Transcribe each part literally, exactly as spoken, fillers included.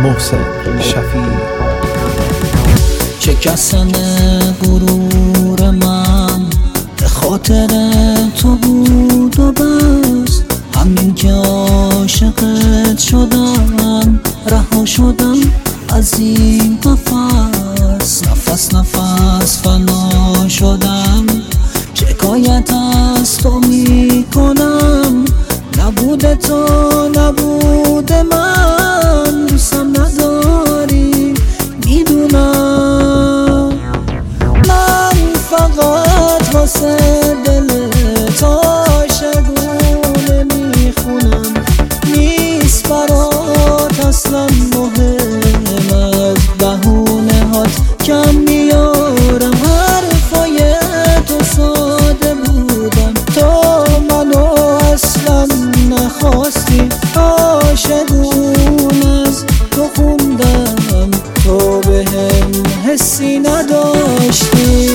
محسن شفیع. شکستن غرور من به خاطر تو بود و بس، همین که عاشقت شدم رها شدم از این قفس. نفس نفس فنا شدم، شکایت از تو می کنم. نبود تو نبود من، دوستم نداری میدونم. من فقط واسه دل تو عاشقونه میخونم، نیست برات اصلا مهم. از بهونه هات کم میارم، حرفای تو ساده بودم. تو منو اصلا نخواستی، عاشقون از تو خوندم، تو بهم حسی نداشتی.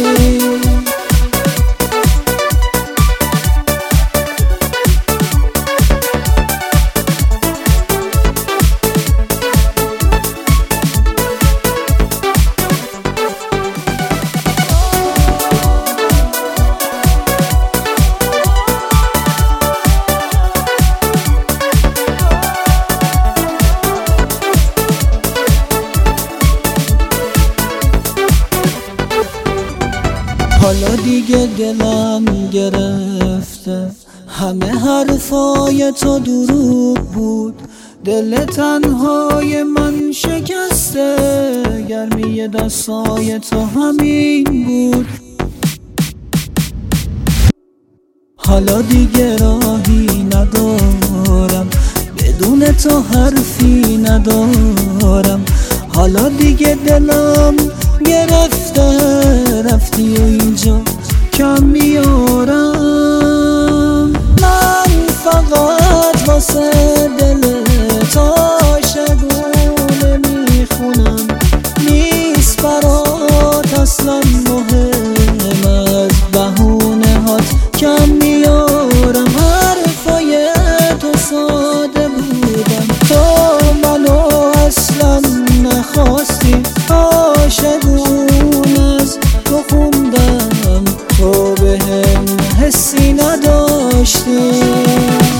حالا دیگه دلم گرفته، همه حرفای تو دروغ بود. دل تنهای من شکسته، گرمی دستای تو همین بود. حالا دیگه راهی ندارم، بدون تو حرفی ندارم. حالا دیگه دلم گرفته، رفتی و اینجا کم میارم. من فقط واسه دل تو عاشقونه میخونم، نیست برات اصلا مهم. از بهونه هات کم میارم، حرفای تو ساده بودم. تو منو اصلا نخواستی، عاشقون از تو خوندم، تو بهم حسی نداشتی.